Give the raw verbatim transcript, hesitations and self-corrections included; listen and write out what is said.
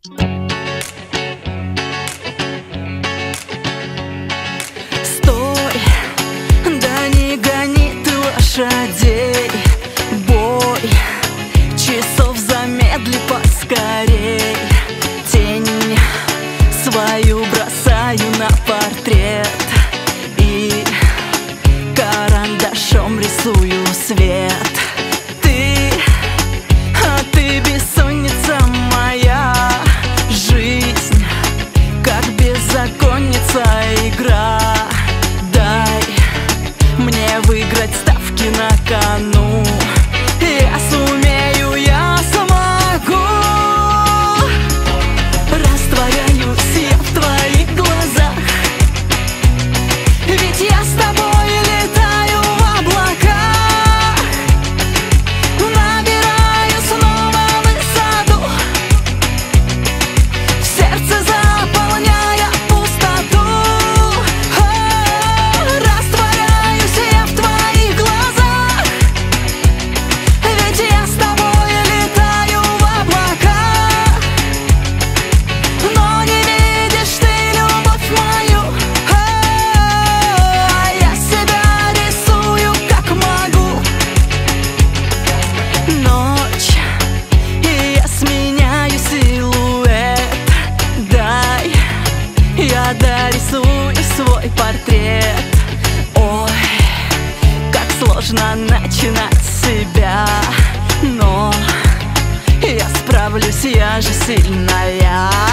Стой, да не гони ты лошадей. Бой часов замедли поскорей. Тень свою бросаю на портрет и карандашом рисую свет. Ты, а ты бессонница моя. Жизнь, как беззаконница игра. Дай мне выиграть ставки на кону. Я сумею, я смогу. Растворяюсь я в твоих глазах, ведь я с тобой летаю в облаках. Набираю снова высоту, в сердце заполняя пустоту. О, растворяюсь я в твоих глазах, ведь я с тобой летаю в облаках. Но не видишь ты любовь мою. О, я себя рисую как могу. Ночь, и я сменяю силуэт. Дай, я дорисую свой портрет. Ой, как сложно начинать с себя, но я справлюсь, я же сильная.